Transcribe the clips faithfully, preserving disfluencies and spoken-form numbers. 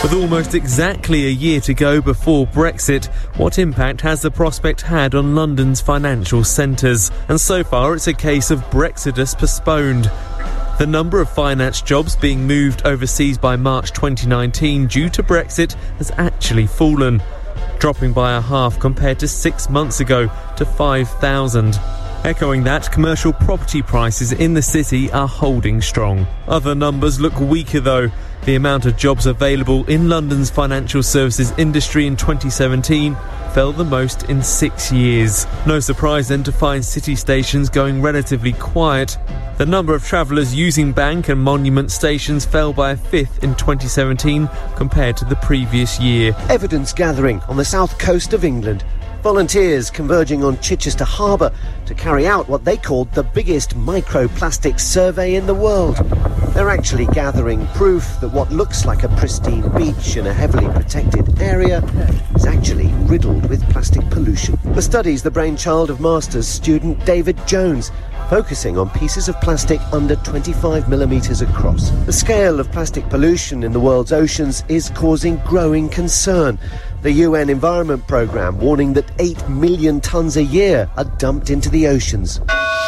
With almost exactly a year to go before Brexit, what impact has the prospect had on London's financial centres? And so far it's a case of Brexodus postponed. The number of finance jobs being moved overseas by March twenty nineteen due to Brexit has actually fallen, dropping by a half compared to six months ago to five thousand. Echoing that, commercial property prices in the city are holding strong. Other numbers look weaker though. The amount of jobs available in London's financial services industry in twenty seventeen fell the most in six years. No surprise then to find city stations going relatively quiet. The number of travellers using bank and monument stations fell by a fifth in twenty seventeen compared to the previous year. Evidence gathering on the south coast of England. Volunteers converging on Chichester Harbour to carry out what they called the biggest microplastics survey in the world. They're actually gathering proof that what looks like a pristine beach in a heavily protected area is actually riddled with plastic pollution. The study's the brainchild of master's student David Jones, focusing on pieces of plastic under twenty-five millimetres across. The scale of plastic pollution in the world's oceans is causing growing concern. The U N Environment Programme warning that eight million tonnes a year are dumped into the oceans.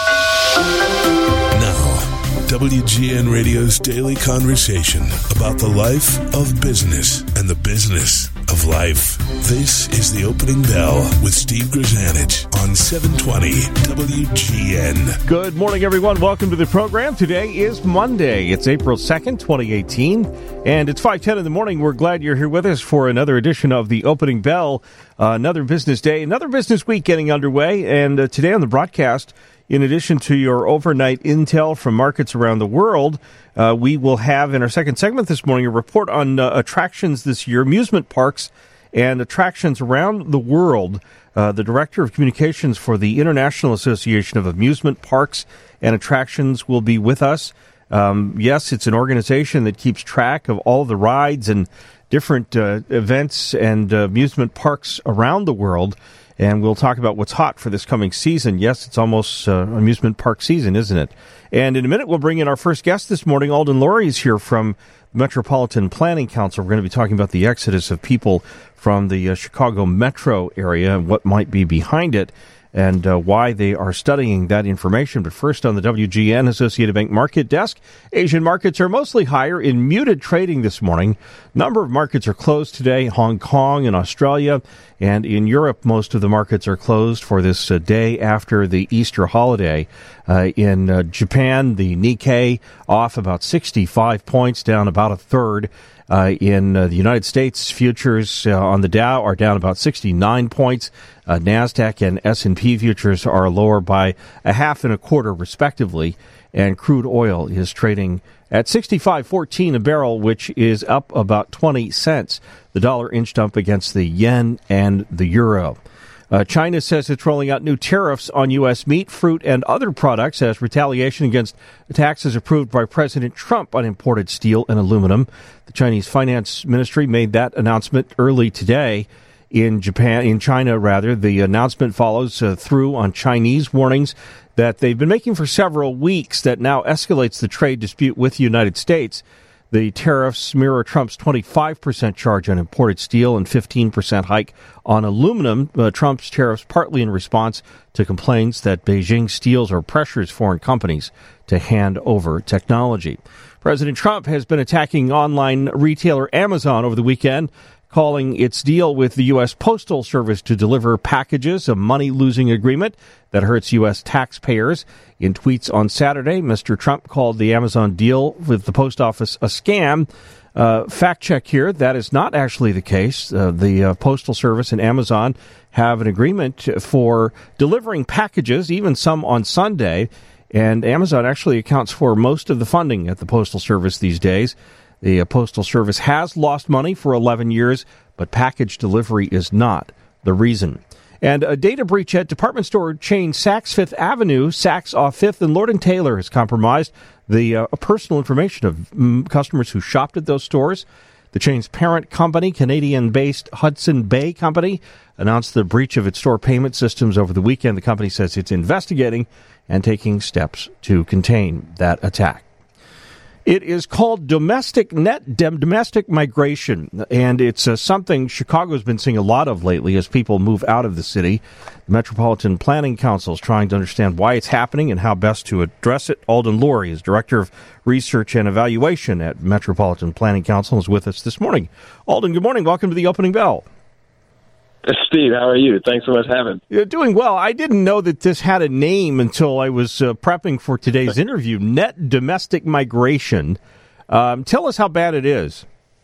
Now, W G N Radio's daily conversation about the life of business and the business of life. This is The Opening Bell with Steve Grzanich on seven twenty W G N. Good morning, everyone. Welcome to the program. Today is Monday. It's April second, twenty eighteen, and it's five ten in the morning. We're glad you're here with us for another edition of The Opening Bell. Uh, another business day, another business week getting underway, and uh, today on the broadcast, in addition to your overnight intel from markets around the world, uh, we will have in our second segment this morning a report on uh, attractions this year, amusement parks and attractions around the world. Uh, the Director of Communications for the International Association of Amusement Parks and Attractions will be with us. Um, yes, it's an organization that keeps track of all the rides and different uh, events and uh, amusement parks around the world. And we'll talk about what's hot for this coming season. Yes, it's almost uh, amusement park season, isn't it? And in a minute, we'll bring in our first guest this morning. Alden Laurie is here from Metropolitan Planning Council. We're going to be talking about the exodus of people from the uh, Chicago metro area and what might be behind it and uh, why they are studying that information. But first, on the W G N Associated Bank Market Desk, Asian markets are mostly higher in muted trading this morning. Number of markets are closed today, Hong Kong and Australia, and in Europe, most of the markets are closed for this uh, day after the Easter holiday. Uh, in uh, Japan, the Nikkei off about sixty-five points, down about a third. Uh, in uh, the United States, futures uh, on the Dow are down about sixty-nine points. Uh, NASDAQ and S and P futures are lower by a half and a quarter, respectively. And crude oil is trading at sixty-five fourteen a barrel, which is up about twenty cents. The dollar inched up against the yen and the euro. Uh, China says it's rolling out new tariffs on U S meat, fruit, and other products as retaliation against taxes approved by President Trump on imported steel and aluminum. The Chinese Finance Ministry made that announcement early today. In Japan, in China, rather, the announcement follows uh, through on Chinese warnings that they've been making for several weeks that now escalates the trade dispute with the United States. The tariffs mirror Trump's twenty-five percent charge on imported steel and fifteen percent hike on aluminum. Uh, Trump's tariffs partly in response to complaints that Beijing steals or pressures foreign companies to hand over technology. President Trump has been attacking online retailer Amazon over the weekend, calling its deal with the U S Postal Service to deliver packages a money-losing agreement that hurts U S taxpayers. In tweets on Saturday, Mister Trump called the Amazon deal with the post office a scam. Uh, fact check here, that is not actually the case. Uh, the uh, Postal Service and Amazon have an agreement for delivering packages, even some on Sunday, and Amazon actually accounts for most of the funding at the Postal Service these days. The uh, Postal Service has lost money for eleven years, but package delivery is not the reason. And a data breach at department store chain Saks Fifth Avenue, Saks off Fifth and Lord and Taylor has compromised the uh, personal information of mm, customers who shopped at those stores. The chain's parent company, Canadian-based Hudson Bay Company, announced the breach of its store payment systems over the weekend. The company says it's investigating and taking steps to contain that attack. It is called domestic net domestic migration, and it's uh, something Chicago's been seeing a lot of lately as people move out of the city. The Metropolitan Planning Council is trying to understand why it's happening and how best to address it. Alden Laurie is Director of Research and Evaluation at Metropolitan Planning Council, is with us this morning. Alden, good morning. Welcome to the Opening Bell. Steve, how are you? Thanks so much for having me. You're doing well. I didn't know that this had a name until I was uh, prepping for today's interview. Net domestic migration. Um, tell us how bad it is.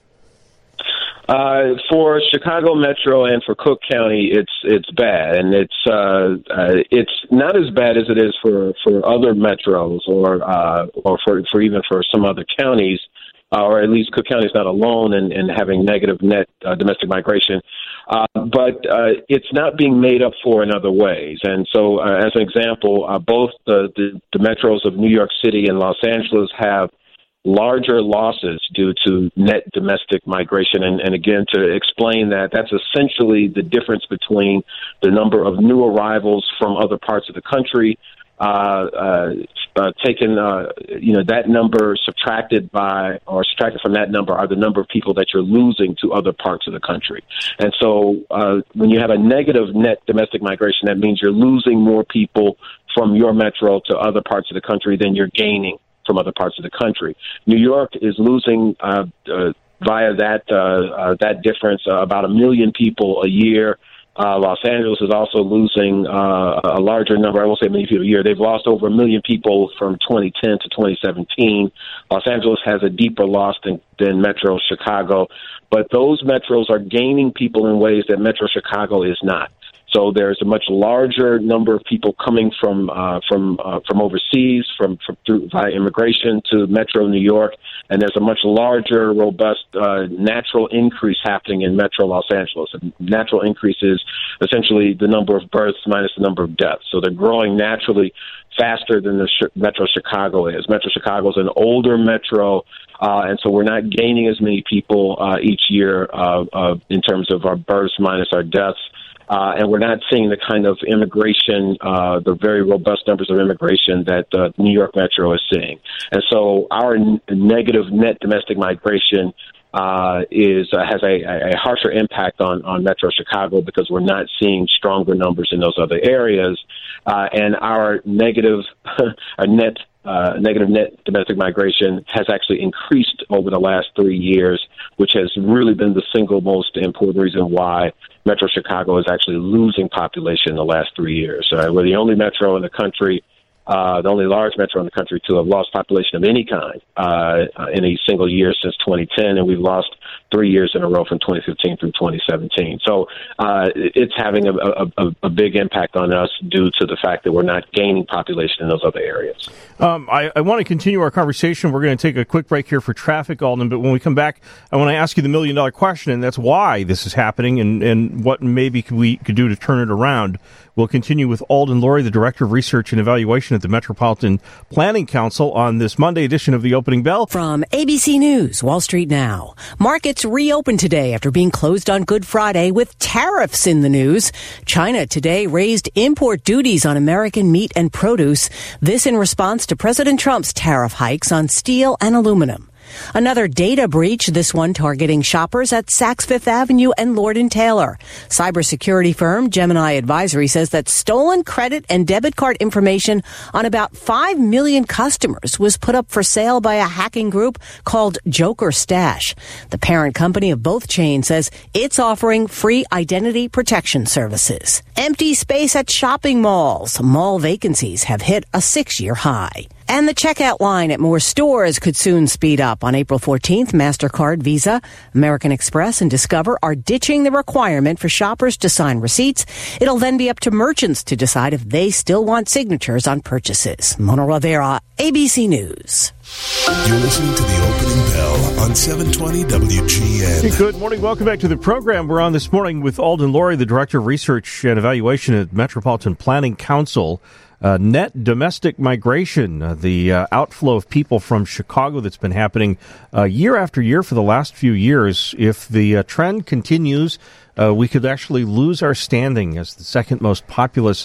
Uh, for Chicago Metro and for Cook County, it's it's bad, and it's uh, uh, it's not as bad as it is for, for other metros or uh, or for, for even for some other counties. Uh, or at least Cook County is not alone in, in having negative net uh, domestic migration. Uh, but uh, it's not being made up for in other ways. And so, uh, as an example, uh, both the, the, the metros of New York City and Los Angeles have larger losses due to net domestic migration. And, and again, to explain that, that's essentially the difference between the number of new arrivals from other parts of the country Uh, uh, uh, taken, uh, you know, that number subtracted by or subtracted from that number are the number of people that you're losing to other parts of the country. And so uh, when you have a negative net domestic migration, that means you're losing more people from your metro to other parts of the country than you're gaining from other parts of the country. New York is losing uh, uh, via that, uh, uh, that difference uh, about a million people a year. Uh, Los Angeles is also losing uh, a larger number. I won't say many people a year. They've lost over a million people from twenty ten to twenty seventeen. Los Angeles has a deeper loss than, than Metro Chicago, but those metros are gaining people in ways that Metro Chicago is not. So there's a much larger number of people coming from uh, from uh, from overseas, from, from through via immigration to Metro New York, and there's a much larger, robust uh, natural increase happening in Metro Los Angeles. And natural increase is essentially the number of births minus the number of deaths. So they're growing naturally faster than the sh- Metro Chicago is. Metro Chicago is an older metro, uh, and so we're not gaining as many people uh, each year uh, uh, in terms of our births minus our deaths. Uh, and we're not seeing the kind of immigration, uh, the very robust numbers of immigration that uh, New York Metro is seeing. And so our n- negative net domestic migration uh, is uh, has a, a harsher impact on, on Metro Chicago because we're not seeing stronger numbers in those other areas. Uh, and our negative our net Uh, negative net domestic migration has actually increased over the last three years, which has really been the single most important reason why Metro Chicago is actually losing population in the last three years. Uh, we're the only metro in the country, uh, the only large metro in the country to have lost population of any kind uh, in a single year since twenty ten, and we've lost three years in a row from twenty fifteen through twenty seventeen. So uh, it's having a, a, a big impact on us due to the fact that we're not gaining population in those other areas. Um, I, I want to continue our conversation. We're going to take a quick break here for traffic, Alden, but when we come back, I want to ask you the million-dollar question, and that's why this is happening and, and what maybe we could do to turn it around. We'll continue with Alden Laurie, the Director of Research and Evaluation at the Metropolitan Planning Council, on this Monday edition of the Opening Bell. From A B C News, Wall Street Now. Markets reopened today after being closed on Good Friday with tariffs in the news. China today raised import duties on American meat and produce. This in response to President Trump's tariff hikes on steel and aluminum. Another data breach, this one targeting shoppers at Saks Fifth Avenue and Lord and Taylor. Cybersecurity firm Gemini Advisory says that stolen credit and debit card information on about five million customers was put up for sale by a hacking group called Joker Stash. The parent company of both chains says it's offering free identity protection services. Empty space at shopping malls. Mall vacancies have hit a six-year high. And the checkout line at more stores could soon speed up. On April fourteenth, MasterCard, Visa, American Express, and Discover are ditching the requirement for shoppers to sign receipts. It'll then be up to merchants to decide if they still want signatures on purchases. Mona Rivera, A B C News. You're listening to the Opening Bell on seven twenty W G N. Hey, good morning. Welcome back to the program. We're on this morning with Alden Laurie, the Director of Research and Evaluation at Metropolitan Planning Council. Uh, net domestic migration, uh, the uh, outflow of people from Chicago that's been happening uh, year after year for the last few years. If the uh, trend continues, uh, we could actually lose our standing as the second most populous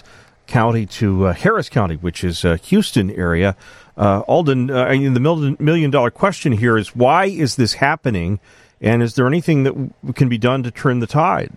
County to uh, Harris County, which is uh, Houston area. Uh, Alden, uh, I mean, the million, million dollar question here is, why is this happening, and is there anything that w- can be done to turn the tide?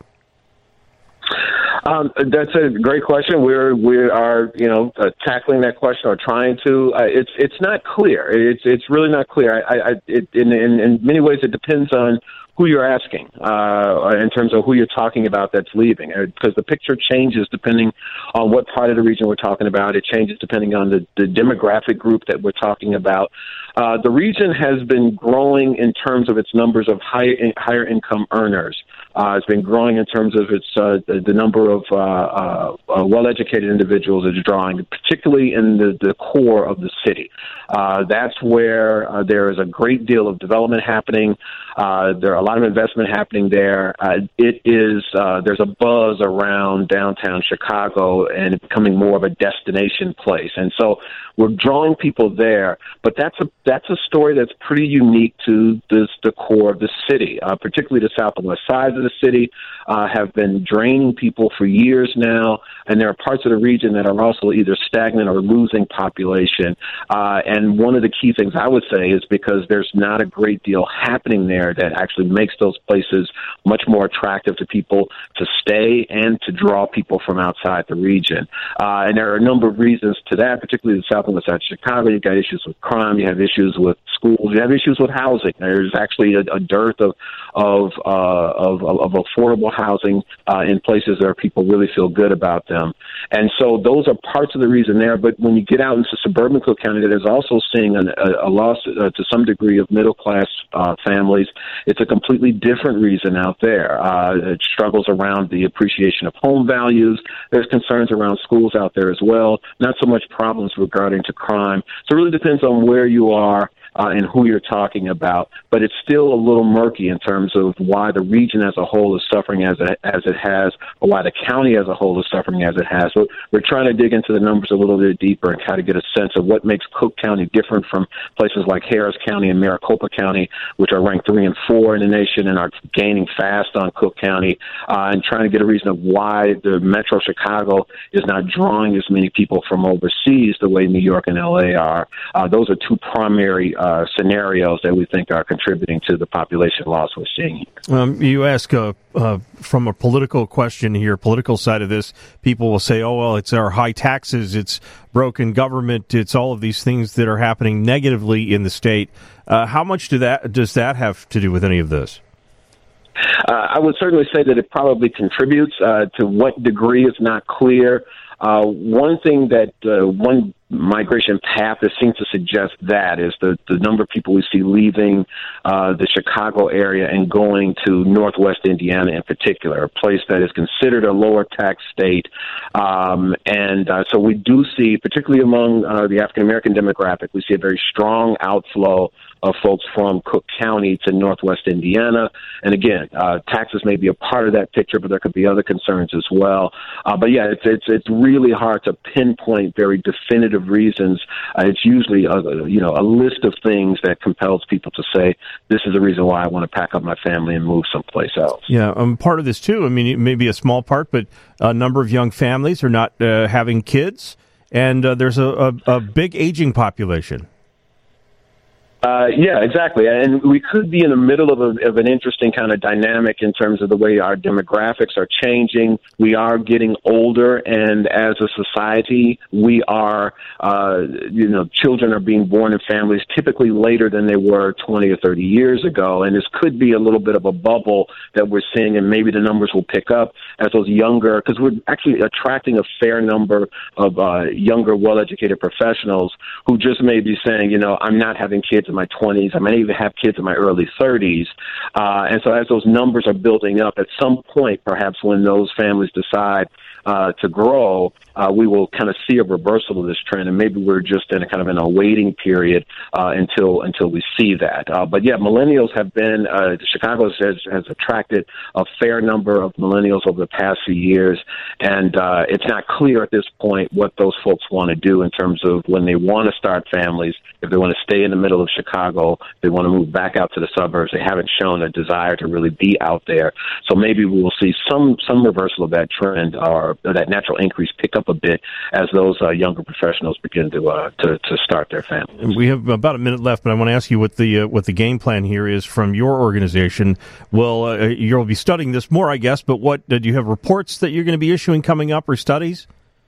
Um, that's a great question. We're we are you know uh, tackling that question or trying to. Uh, it's it's not clear. It's it's really not clear. I, I it, in, in in many ways it depends on who you're asking uh, in terms of who you're talking about that's leaving, because the picture changes depending on what part of the region we're talking about. It changes depending on the, the demographic group that we're talking about. Uh, the region has been growing in terms of its numbers of high, higher income earners. Uh, it's been growing in terms of its uh, the, the number of uh, uh, uh, well-educated individuals it's drawing, particularly in the, the core of the city. Uh, that's where uh, there is a great deal of development happening. Uh, there are a lot of investment happening there. Uh, it is uh, there's a buzz around downtown Chicago and it becoming more of a destination place, and so we're drawing people there. But that's a that's a story that's pretty unique to this, the core of the city, uh, particularly the south and west sides of the city uh, have been draining people for years now, and there are parts of the region that are also either stagnant or losing population. Uh, and one of the key things I would say is because there's not a great deal happening there that actually makes those places much more attractive to people to stay and to draw people from outside the region. Uh, and there are a number of reasons to that, particularly the south and west side of Chicago. You've got issues with crime, you have issues with schools, you have issues with housing. There's actually a, a dearth of of, uh, of of affordable housing uh, in places where people really feel good about them. And so those are parts of the reason there. But when you get out into suburban Cook County, that is also seeing an, a, a loss uh, to some degree of middle-class uh, families. It's a completely different reason out there. Uh, it struggles around the appreciation of home values. There's concerns around schools out there as well. Not so much problems regarding to crime. So it really depends on where you are Uh, and who you're talking about, but it's still a little murky in terms of why the region as a whole is suffering as it, as it has, or why the county as a whole is suffering as it has. So we're trying to dig into the numbers a little bit deeper and try to get a sense of what makes Cook County different from places like Harris County and Maricopa County, which are ranked three and four in the nation and are gaining fast on Cook County, uh, and trying to get a reason of why the Metro Chicago is not drawing as many people from overseas the way New York and L A are. Uh, those are two primary Uh, scenarios that we think are contributing to the population loss we're seeing. Um, you ask uh, uh, from a political question here, political side of this, people will say, oh, well, it's our high taxes, it's broken government, it's all of these things that are happening negatively in the state. Uh, how much do that does that have to do with any of this? Uh, I would certainly say that it probably contributes. Uh, to what degree is not clear. Uh, one thing that uh, one migration path that seems to suggest that is the, the number of people we see leaving uh, the Chicago area and going to Northwest Indiana in particular, a place that is considered a lower tax state. Um, and uh, so we do see, particularly among uh, the African-American demographic, we see a very strong outflow of folks from Cook County to Northwest Indiana. And again, uh, taxes may be a part of that picture, but there could be other concerns as well. Uh, but yeah, it's, it's, it's really hard to pinpoint very definitive reasons. Uh, it's usually a, you know a list of things that compels people to say, this is the reason why I want to pack up my family and move someplace else. Yeah, um, part of this too, I mean, it may be a small part, but a number of young families are not uh, having kids, and uh, there's a, a, a big aging population. Uh, yeah, exactly. And we could be in the middle of, a, of an interesting kind of dynamic in terms of the way our demographics are changing. We are getting older, and as a society, we are, uh, you know, children are being born in families typically later than they were twenty or thirty years ago. And this could be a little bit of a bubble that we're seeing, and maybe the numbers will pick up as those younger, because we're actually attracting a fair number of uh, younger, well-educated professionals who just may be saying, you know, I'm not having kids in my twenties. I may even have kids in my early thirties. Uh, and so as those numbers are building up, at some point, perhaps when those families decide uh, to grow, uh, we will kind of see a reversal of this trend. And maybe we're just in a kind of in a waiting period uh, until until we see that. Uh, but yeah, millennials have been, uh, Chicago has, has attracted a fair number of millennials over the past few years. And uh, it's not clear at this point what those folks want to do in terms of when they want to start families, if they want to stay in the middle of Chicago, they want to move back out to the suburbs. They haven't shown a desire to really be out there. So maybe we will see some some reversal of that trend or that natural increase pick up up a bit as those uh, younger professionals begin to, uh, to to start their families. We have about a minute left, but I want to ask you what the uh, what the game plan here is from your organization. Well, uh, you'll be studying this more, I guess, but what do you have reports that you're going to be issuing coming up or studies?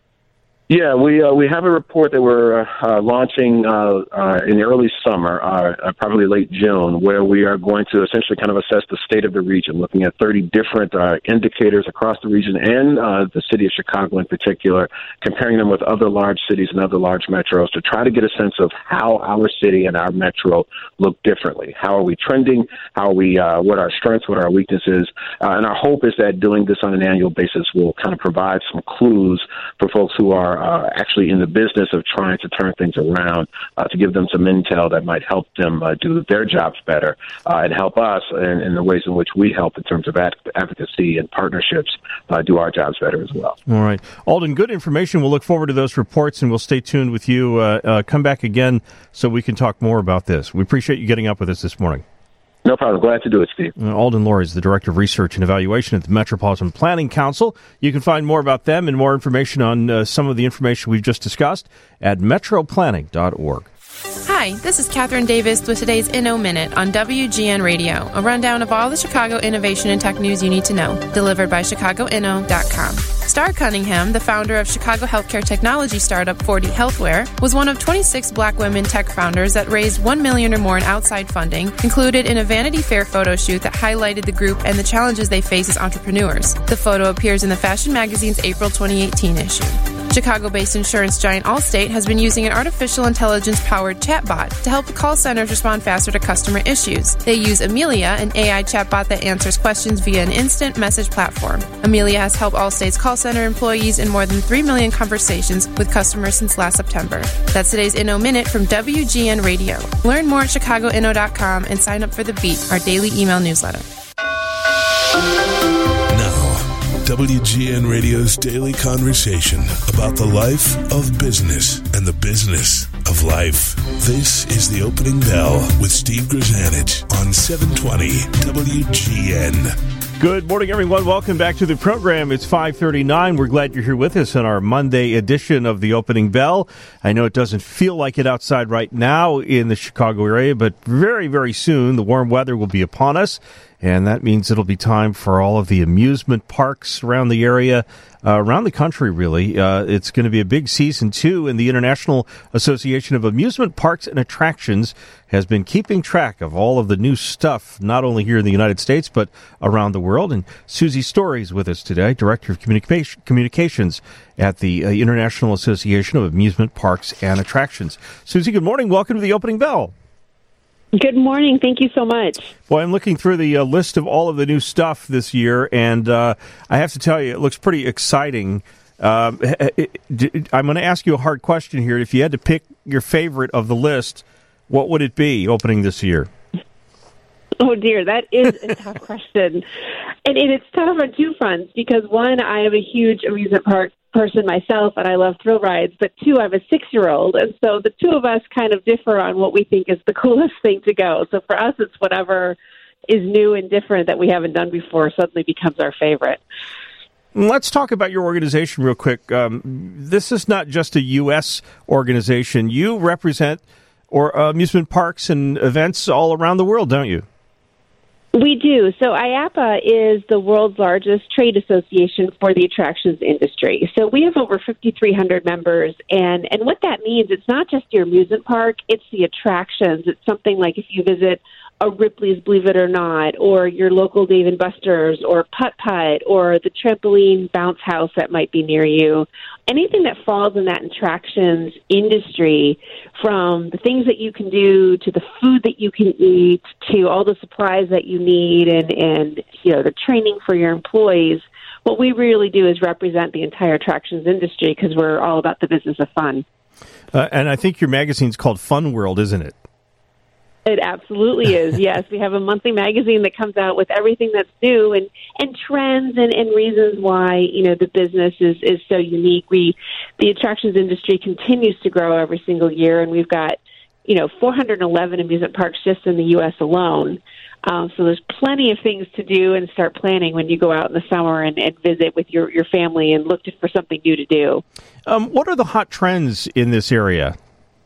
Yeah, we uh, we have a report that we're uh, launching uh, uh, in the early summer, uh, probably late June, where we are going to essentially kind of assess the state of the region, looking at thirty different uh, indicators across the region and uh, the city of Chicago in particular, comparing them with other large cities and other large metros to try to get a sense of how our city and our metro look differently. How are we trending? How are we? Uh, what are our strengths? What are our weaknesses? Uh, and our hope is that doing this on an annual basis will kind of provide some clues for folks who are Uh, actually in the business of trying to turn things around, uh, to give them some intel that might help them uh, do their jobs better uh, and help us in, in the ways in which we help in terms of ad- advocacy and partnerships uh, do our jobs better as well. All right. Alden, good information. We'll look forward to those reports, and we'll stay tuned with you. Uh, uh, come back again so we can talk more about this. We appreciate you getting up with us this morning. No problem. Glad to do it, Steve. Uh, Alden Lori is the Director of Research and Evaluation at the Metropolitan Planning Council. You can find more about them and more information on uh, some of the information we've just discussed at metro planning dot org. Hi, this is Catherine Davis with today's Inno Minute on W G N Radio, a rundown of all the Chicago innovation and tech news you need to know, delivered by chicago inno dot com. Star Cunningham, the founder of Chicago healthcare technology startup forty Healthware, was one of twenty-six black women tech founders that raised one million dollars or more in outside funding, included in a Vanity Fair photo shoot that highlighted the group and the challenges they face as entrepreneurs. The photo appears in the Fashion Magazine's April twenty eighteen issue. Chicago-based insurance giant Allstate has been using an artificial intelligence-powered chatbot to help the call centers respond faster to customer issues. They use Amelia, an A I chatbot that answers questions via an instant message platform. Amelia has helped Allstate's call center employees in more than three million conversations with customers since last September. That's today's Inno Minute from W G N Radio. Learn more at chicago inno dot com and sign up for The Beat, our daily email newsletter. W G N Radio's daily conversation about the life of business and the business of life. This is the Opening Bell with Steve Grzanich on seven twenty W G N. Good morning, everyone. Welcome back to the program. It's five thirty-nine. We're glad you're here with us on our Monday edition of the Opening Bell. I know it doesn't feel like it outside right now in the Chicago area, but very, very soon the warm weather will be upon us. And that means it'll be time for all of the amusement parks around the area, uh, around the country, really. Uh, it's going to be a big season, too, and the International Association of Amusement Parks and Attractions has been keeping track of all of the new stuff, not only here in the United States, but around the world. And Susie Story is with us today, Director of Communication, Communications at the uh, International Association of Amusement Parks and Attractions. Susie, good morning. Welcome to the Opening Bell. Good morning. Thank you so much. Well, I'm looking through the uh, list of all of the new stuff this year, and uh, I have to tell you, it looks pretty exciting. Um, I'm going to ask you a hard question here. If you had to pick your favorite of the list, what would it be opening this year? Oh, dear, that is a tough question. And, and it's tough on two fronts, because, one, I am a huge amusement park person myself, and I love thrill rides, but two, I have a six-year-old, and so the two of us kind of differ on what we think is the coolest thing to go. So for us, it's whatever is new and different that we haven't done before suddenly becomes our favorite. Let's talk about your organization real quick. Um, this is not just a U S organization. You represent or uh, amusement parks and events all around the world, don't you? We do. So I A P A is the world's largest trade association for the attractions industry. So we have over fifty-three hundred members, and, and what that means, it's not just your amusement park, it's the attractions. It's something like if you visit a Ripley's Believe It or Not, or your local Dave and Buster's, or Putt Putt, or the trampoline bounce house that might be near you. Anything that falls in that attractions industry, from the things that you can do to the food that you can eat to all the supplies that you need and, and you know, the training for your employees. What we really do is represent the entire attractions industry, because we're all about the business of fun. Uh, and I think your magazine's called Fun World, isn't it? It absolutely is, yes. We have a monthly magazine that comes out with everything that's new and, and trends and, and reasons why, you know, the business is, is so unique. We, the attractions industry continues to grow every single year, and we've got, you know, four hundred eleven amusement parks just in the U S alone. Um, so there's plenty of things to do and start planning when you go out in the summer and, and visit with your, your family and look for something new to do. Um, what are the hot trends in this area?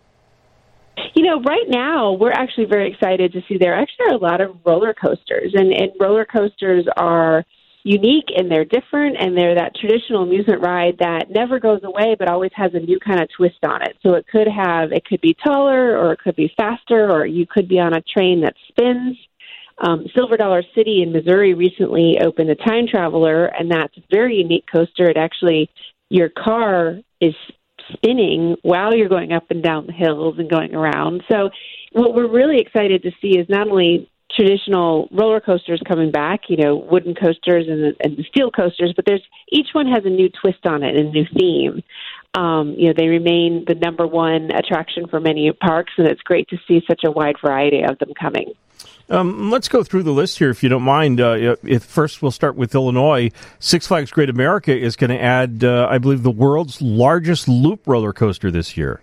You know, right now, we're actually very excited to see there actually are a lot of roller coasters, and, and roller coasters are unique and they're different, and they're that traditional amusement ride that never goes away but always has a new kind of twist on it. So it could have, it could be taller, or it could be faster, or you could be on a train that spins. Um, Silver Dollar City in Missouri recently opened a Time Traveler, and that's a very unique coaster. It actually, your car is spinning while you're going up and down the hills and going around. So what we're really excited to see is not only traditional roller coasters coming back, you know, wooden coasters and the, and the steel coasters, but there's each one has a new twist on it and a new theme. Um, you know, they remain the number one attraction for many parks, and it's great to see such a wide variety of them coming. Um, let's go through the list here, if you don't mind. Uh, if first, we'll start with Illinois. Six Flags Great America is going to add, uh, I believe, the world's largest loop roller coaster this year.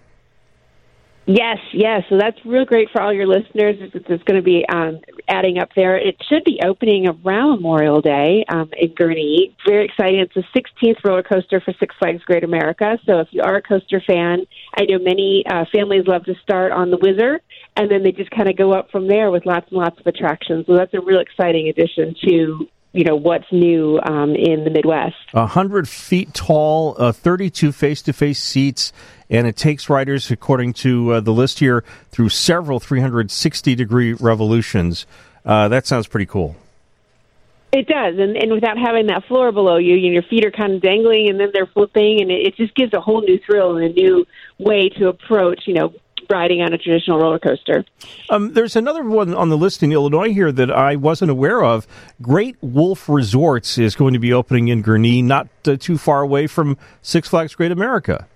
Yes, yes. So that's real great for all your listeners. It's, it's going to be um, adding up there. It should be opening around Memorial Day um, in Gurnee. Very exciting. It's the sixteenth roller coaster for Six Flags Great America. So if you are a coaster fan, I know many uh, families love to start on the Whizzer, and then they just kind of go up from there with lots and lots of attractions. So that's a real exciting addition to, you know, what's new um, in the Midwest. one hundred feet tall, uh, thirty-two face-to-face seats, and it takes riders, according to uh, the list here, through several three hundred sixty degree revolutions. Uh, that sounds pretty cool. It does, and, and without having that floor below you, you know, your feet are kind of dangling, and then they're flipping, and it, it just gives a whole new thrill and a new way to approach, you know, riding on a traditional roller coaster. Um, there's another one on the list in Illinois here that I wasn't aware of. Great Wolf Resorts is going to be opening in Gurnee, not uh, too far away from Six Flags Great America.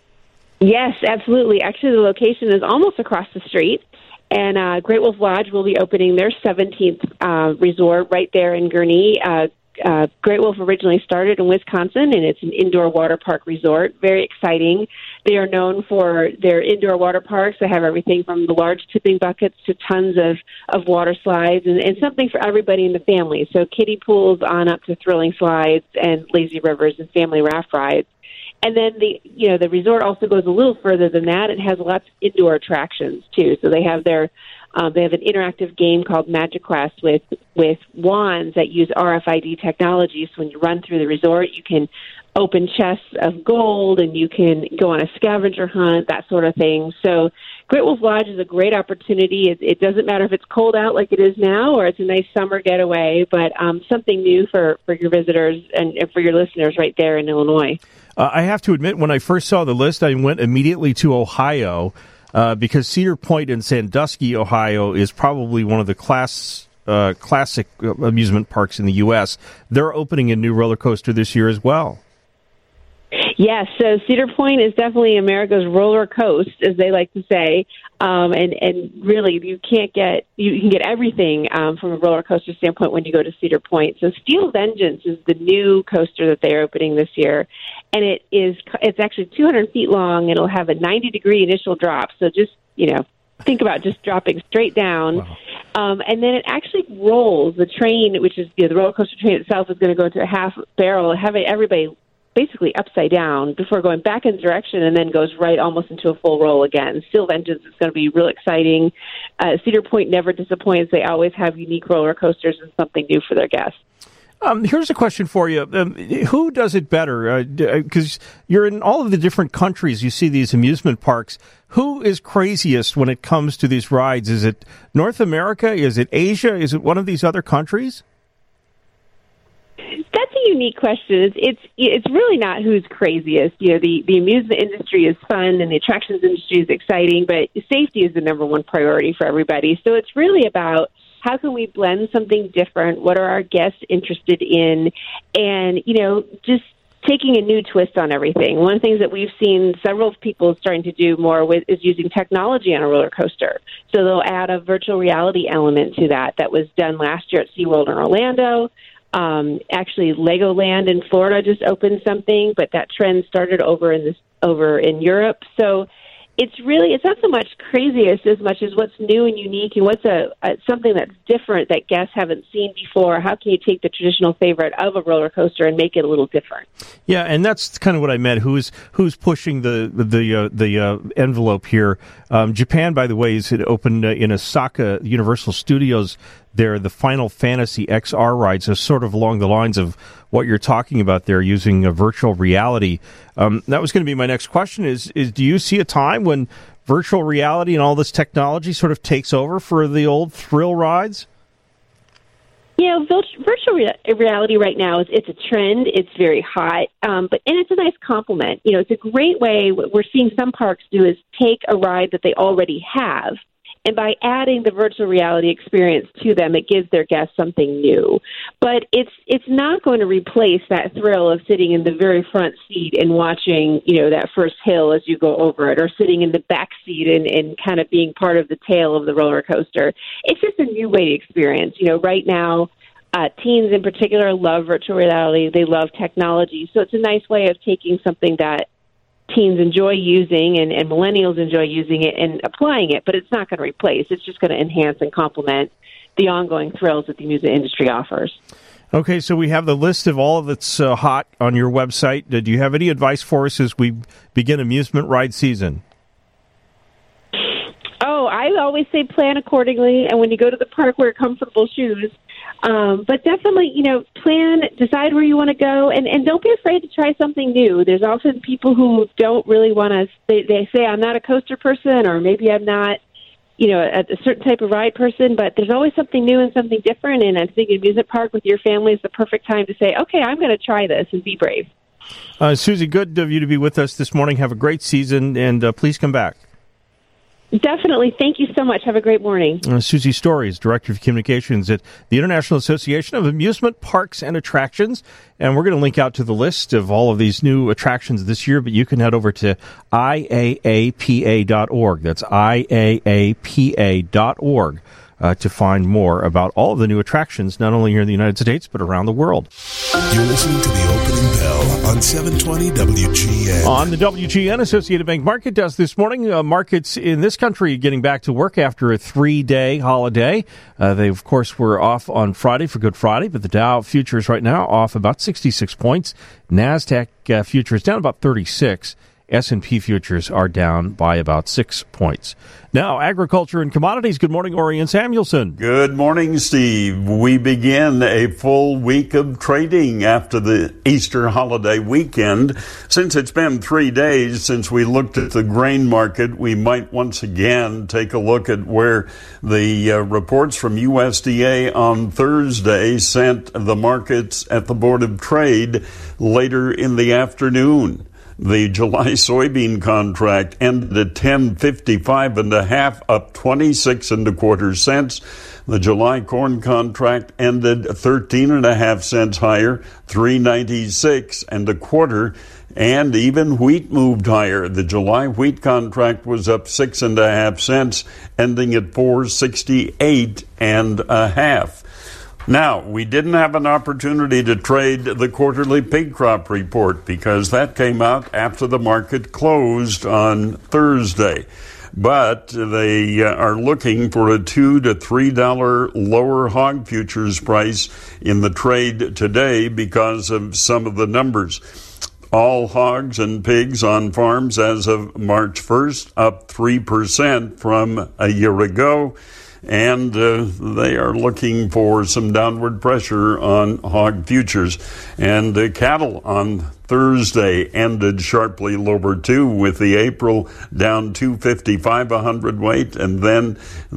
Yes, absolutely. Actually, the location is almost across the street, and uh, Great Wolf Lodge will be opening their seventeenth uh, resort right there in Gurnee. Uh, Uh, Great Wolf originally started in Wisconsin, and it's an indoor water park resort. Very exciting. They are known for their indoor water parks. They have everything from the large tipping buckets to tons of, of water slides, and, and something for everybody in the family. So kiddie pools on up to thrilling slides and lazy rivers and family raft rides. And then the you know the resort also goes a little further than that. It has lots of indoor attractions too. So they have their Um, they have an interactive game called Magic Quest with, with wands that use R F I D technology. So when you run through the resort, you can open chests of gold, and you can go on a scavenger hunt, that sort of thing. So Great Wolf Lodge is a great opportunity. It, it doesn't matter if it's cold out like it is now, or it's a nice summer getaway, but um, something new for, for your visitors and, and for your listeners right there in Illinois. Uh, I have to admit, when I first saw the list, I went immediately to Ohio. Uh, because Cedar Point in Sandusky, Ohio, is probably one of the class uh, classic amusement parks in the U S. They're opening a new roller coaster this year as well. Yes, so Cedar Point is definitely America's roller coast, as they like to say, um, and and really you can't get you can get everything um, from a roller coaster standpoint when you go to Cedar Point. So Steel Vengeance is the new coaster that they're opening this year, and it is it's actually two hundred feet long. It'll have a ninety degree initial drop, so just you know think about just dropping straight down. Wow. Um, and then it actually rolls. The train, which is you know, the roller coaster train itself, is going to go into a half barrel, having everybody basically upside down before going back in direction, and then goes right almost into a full roll again. Steel Vengeance is going to be real exciting. Uh, Cedar Point never disappoints. They always have unique roller coasters and something new for their guests. Um, here's a question for you. Um, who does it better? Because uh, you're in all of the different countries. You see these amusement parks. Who is craziest when it comes to these rides? Is it North America? Is it Asia? Is it one of these other countries? That's a unique question. It's, it's it's really not who's craziest. You know, the, the amusement industry is fun and the attractions industry is exciting, but safety is the number one priority for everybody. So it's really about how can we blend something different? What are our guests interested in? And, you know, just taking a new twist on everything. One of the things that we've seen several people starting to do more with is using technology on a roller coaster. So they'll add a virtual reality element to that. That was done last year at SeaWorld in Orlando. Um, actually, Legoland in Florida just opened something, but that trend started over in this over in Europe. So it's really, it's not so much craziest as much as what's new and unique and what's a, a something that's different that guests haven't seen before. How can you take the traditional favorite of a roller coaster and make it a little different? Yeah, and that's kind of what I meant. Who's who's pushing the the uh, the uh, envelope here? Um, Japan, by the way, is it opened uh, in Osaka Universal Studios. There, the Final Fantasy X R ride, so sort of along the lines of what you're talking about there, using a virtual reality. Um, that was going to be my next question: is is do you see a time when virtual reality and all this technology sort of takes over for the old thrill rides? Yeah, virtual reality right now is it's a trend. It's very hot, um, but and it's a nice complement. You know, it's a great way. What we're seeing some parks do is take a ride that they already have, and by adding the virtual reality experience to them, it gives their guests something new. But it's it's not going to replace that thrill of sitting in the very front seat and watching, you know, that first hill as you go over it, or sitting in the back seat and, and kind of being part of the tail of the roller coaster. It's just a new way to experience. You know, right now, uh, teens in particular love virtual reality. They love technology. So it's a nice way of taking something that teens enjoy using and, and millennials enjoy using it and applying it, but it's not going to replace. It's just going to enhance and complement the ongoing thrills that the music industry offers. Okay, so we have the list of all that's uh, hot on your website. Do you have any advice for us as we begin amusement ride season? Oh, I always say plan accordingly, and when you go to the park, wear comfortable shoes. Um, but definitely, you know, plan, decide where you want to go, and, and don't be afraid to try something new. There's often people who don't really want to, they, they say, I'm not a coaster person, or maybe I'm not, you know, a, a certain type of ride person, but there's always something new and something different, and I think an amusement park with your family is the perfect time to say, okay, I'm going to try this and be brave. Uh, Susie, good of you to be with us this morning. Have a great season, and uh, please come back. Definitely. Thank you so much. Have a great morning. Uh, Susie Story is Director of Communications at the International Association of Amusement Parks and Attractions. And we're going to link out to the list of all of these new attractions this year, but you can head over to I A A P A dot org. That's I A A P A dot org. Uh, to find more about all of the new attractions, not only here in the United States, but around the world. You're listening to the opening bell on seven twenty W G N. On the W G N Associated Bank Market Desk this morning, uh, markets in this country getting back to work after a three-day holiday. Uh, they, of course, were off on Friday for Good Friday, but the Dow futures right now off about sixty-six points. NASDAQ uh, futures down about thirty-six. S and P futures are down by about six points. Now, agriculture and commodities. Good morning, Orion Samuelson. Good morning, Steve. We begin a full week of trading after the Easter holiday weekend. Since it's been three days since we looked at the grain market, we might once again take a look at where the uh, reports from U S D A on Thursday sent the markets at the Board of Trade later in the afternoon. The July soybean contract ended at ten fifty-five and a half, up twenty-six and a quarter cents. The July corn contract ended thirteen and a half cents higher, three ninety-six and a quarter. And even wheat moved higher. The July wheat contract was up six and a half cents, ending at four sixty-eight and a half. Now, we didn't have an opportunity to trade the quarterly pig crop report because that came out after the market closed on Thursday. But they uh, are looking for a two to three dollar lower hog futures price in the trade today because of some of the numbers. All hogs and pigs on farms as of March first up three percent from a year ago. And uh, they are looking for some downward pressure on hog futures. And uh, cattle on Thursday ended sharply lower too, with the April down two fifty-five a hundredweight, and then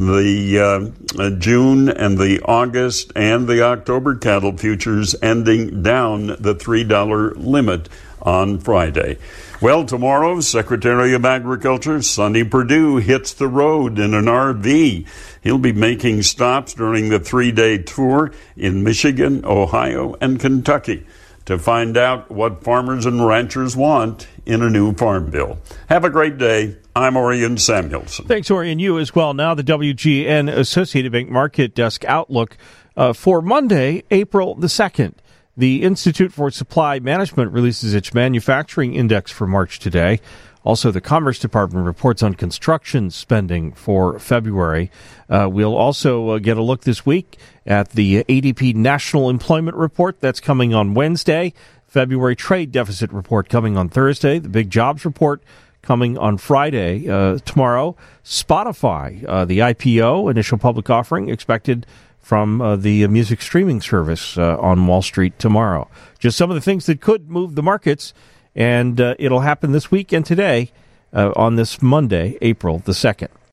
the uh, June and the August and the October cattle futures ending down the three dollar limit on Friday. Well, tomorrow, Secretary of Agriculture Sonny Perdue hits the road in an R V. He'll be making stops during the three-day tour in Michigan, Ohio, and Kentucky to find out what farmers and ranchers want in a new farm bill. Have a great day. I'm Orion Samuelson. Thanks, Orion. You as well. Now the W G N Associated Bank Market Desk Outlook uh, for Monday, April the second. The Institute for Supply Management releases its manufacturing index for March today. Also, the Commerce Department reports on construction spending for February. Uh, we'll also uh, get a look this week at the A D P National Employment Report. That's coming on Wednesday. February Trade Deficit Report coming on Thursday. The Big Jobs Report coming on Friday. Uh, tomorrow, Spotify, uh, the I P O, initial public offering, expected from uh, the music streaming service uh, on Wall Street tomorrow. Just some of the things that could move the markets, and uh, it'll happen this week and today uh, on this Monday, April the second.